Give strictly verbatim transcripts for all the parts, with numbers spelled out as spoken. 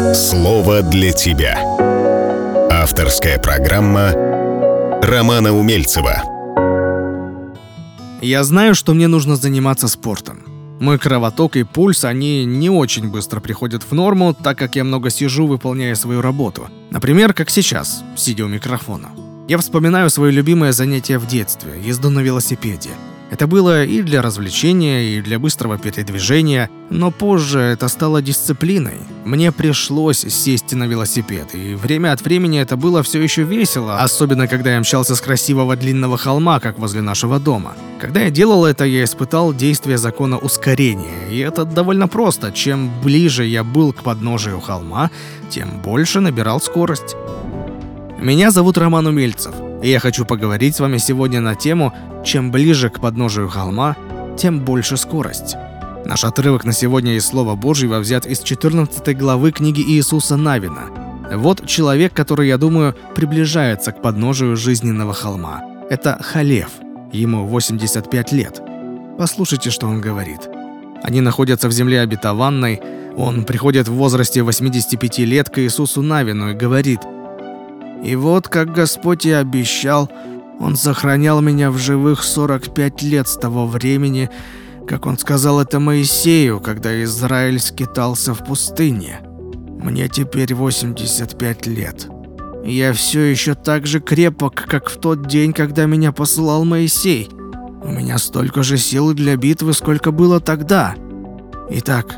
Слово для тебя. Авторская программа Романа Умельцева. Я знаю, что мне нужно заниматься спортом. Мой кровоток и пульс, они не очень быстро приходят в норму, так как я много сижу, выполняя свою работу. Например, как сейчас, сидя у микрофона. Я вспоминаю свое любимое занятие в детстве – езду на велосипеде. Это было и для развлечения, и для быстрого передвижения, но позже это стало дисциплиной. Мне пришлось сесть на велосипед, и время от времени это было все еще весело, особенно когда я мчался с красивого длинного холма, как возле нашего дома. Когда я делал это, я испытал действие закона ускорения, и это довольно просто. Чем ближе я был к подножию холма, тем больше набирал скорость. Меня зовут Роман Умельцев, и я хочу поговорить с вами сегодня на тему «Чем ближе к подножию холма, тем больше скорость». Наш отрывок на сегодня из Слова Божьего взят из четырнадцатой главы книги Иисуса Навина. Вот человек, который, я думаю, приближается к подножию жизненного холма. Это Халев, ему восемьдесят пять лет. Послушайте, что он говорит. Они находятся в земле обетованной, он приходит в возрасте восьмидесяти пяти лет к Иисусу Навину и говорит: «И вот, как Господь и обещал, Он сохранял меня в живых сорок пять лет с того времени, как Он сказал это Моисею, когда Израиль скитался в пустыне. Мне теперь восемьдесят пять лет. И я все еще так же крепок, как в тот день, когда меня посылал Моисей. У меня столько же сил для битвы, сколько было тогда. Итак,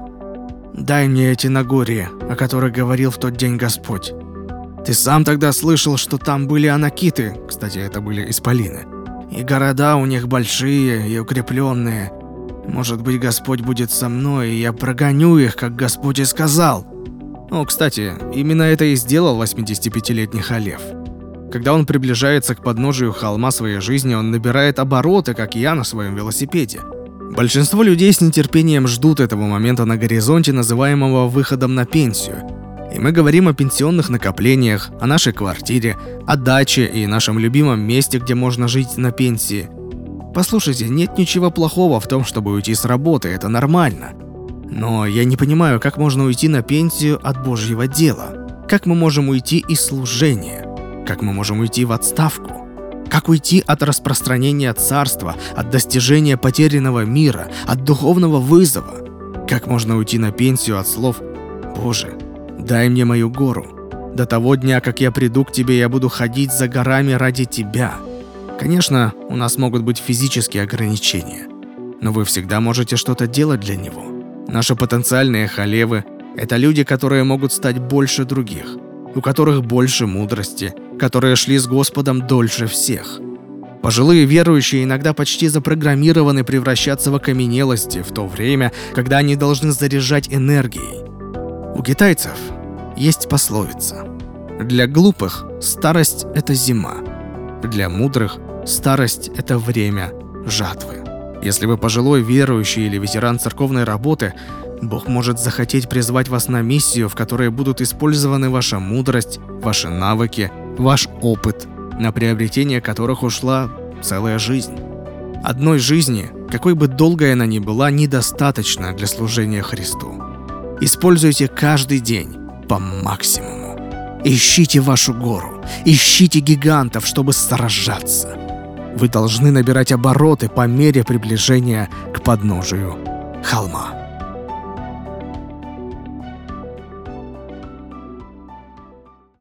дай мне эти Нагорья, о которых говорил в тот день Господь. Ты сам тогда слышал, что там были анакиты, кстати, это были исполины, и города у них большие и укрепленные. Может быть, Господь будет со мной, и я прогоню их, как Господь и сказал». О, кстати, именно это и сделал восьмидесятипятилетний Халев. Когда он приближается к подножию холма своей жизни, он набирает обороты, как я на своем велосипеде. Большинство людей с нетерпением ждут этого момента на горизонте, называемого выходом на пенсию. И мы говорим о пенсионных накоплениях, о нашей квартире, о даче и нашем любимом месте, где можно жить на пенсии. Послушайте, нет ничего плохого в том, чтобы уйти с работы, это нормально. Но я не понимаю, как можно уйти на пенсию от Божьего дела? Как мы можем уйти из служения? Как мы можем уйти в отставку? Как уйти от распространения царства, от достижения потерянного мира, от духовного вызова? Как можно уйти на пенсию от слов «Боже, дай мне мою гору. До того дня, как я приду к тебе, я буду ходить за горами ради тебя». Конечно, у нас могут быть физические ограничения, но вы всегда можете что-то делать для него. Наши потенциальные халевы – это люди, которые могут стать больше других, у которых больше мудрости, которые шли с Господом дольше всех. Пожилые верующие иногда почти запрограммированы превращаться в окаменелости в то время, когда они должны заряжать энергией. У китайцев есть пословица: «Для глупых старость – это зима, для мудрых старость – это время жатвы». Если вы пожилой верующий или ветеран церковной работы, Бог может захотеть призвать вас на миссию, в которой будут использованы ваша мудрость, ваши навыки, ваш опыт, на приобретение которых ушла целая жизнь. Одной жизни, какой бы долгой она ни была, недостаточно для служения Христу. Используйте каждый день по максимуму. Ищите вашу гору, ищите гигантов, чтобы сражаться. Вы должны набирать обороты по мере приближения к подножию холма.